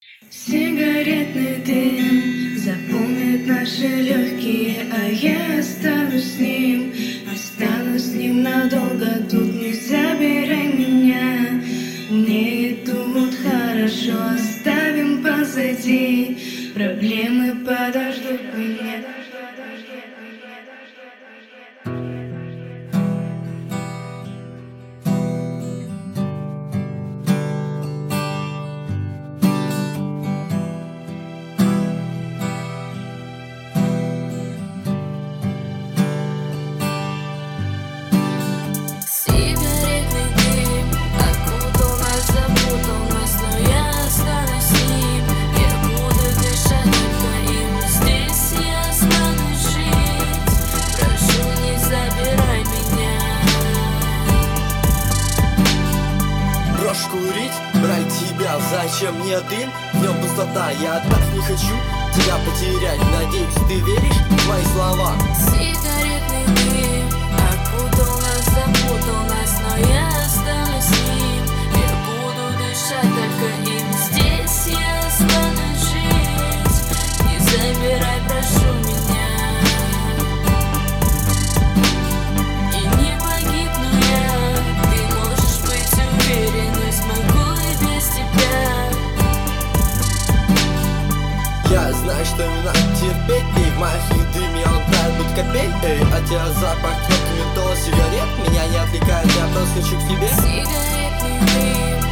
Сигаретный дым заполнит наши легкие, а я останусь с ним надолго. Тут не забирай меня, мне и тут хорошо, оставим позади, проблемы подождут меня. Курить, брать тебя, зачем мне дым? В нем пустота, я так не хочу тебя потерять. Надеюсь, ты веришь в мои слова. Сигаретный дым окутал нас, запутал нас, но я останусь с ним. Я буду дышать только им, здесь я останусь жить. Не забирай, прошу меня, и не погибну я. Ты можешь быть уверен, смогу и без тебя. Я знаю, что не надо терпеть, и в моих дыме он тает, будь капель. От тебя запах трёпки, ментола, сигарет меня не отвлекает, я просто хочу к тебе. Сигаретный дым